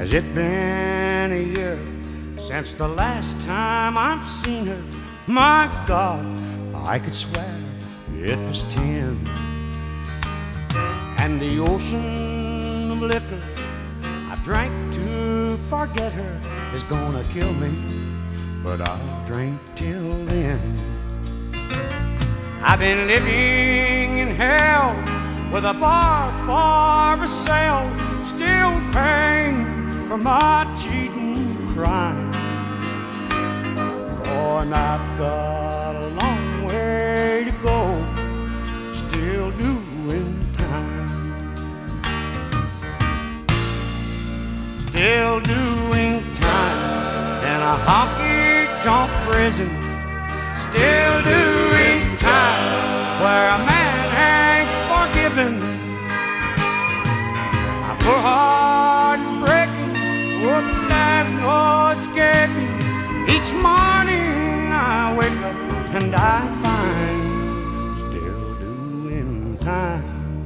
Has it been a year since the last time I've seen her? My God, I could swear it was 10. And the ocean of liquor I drank to forget her is gonna kill me, but I'll drink till then. I've been living in hell with a bar for a sale, still paying for my cheating crime. Oh, and I've got a long way to go, still doing time. Still doing time in a honky-tonk prison. Still doing time where a man ain't forgiven. My poor heart is breaking, oh, there's no escaping. Each morning I wake up and I find still doing time.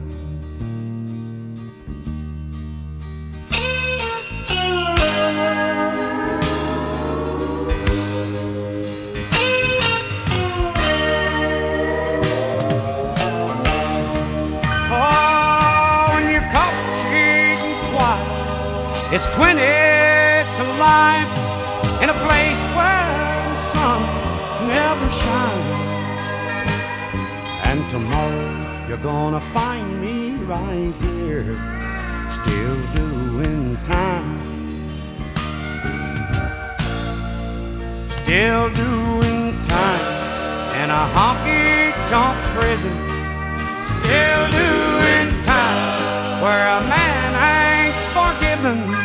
It's 20 to life in a place where the sun never shines. And tomorrow you're gonna find me right here, still doing time. Still doing time in a honky-tonk prison. Still doing time where a man ain't forgiven.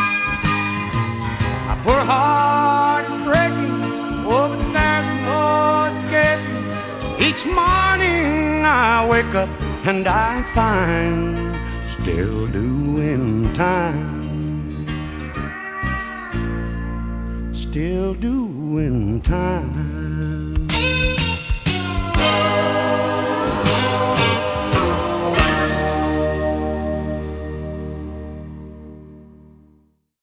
My poor heart is breaking, oh, but there's no escaping. Each morning I wake up and I find still doing time. Still doing time.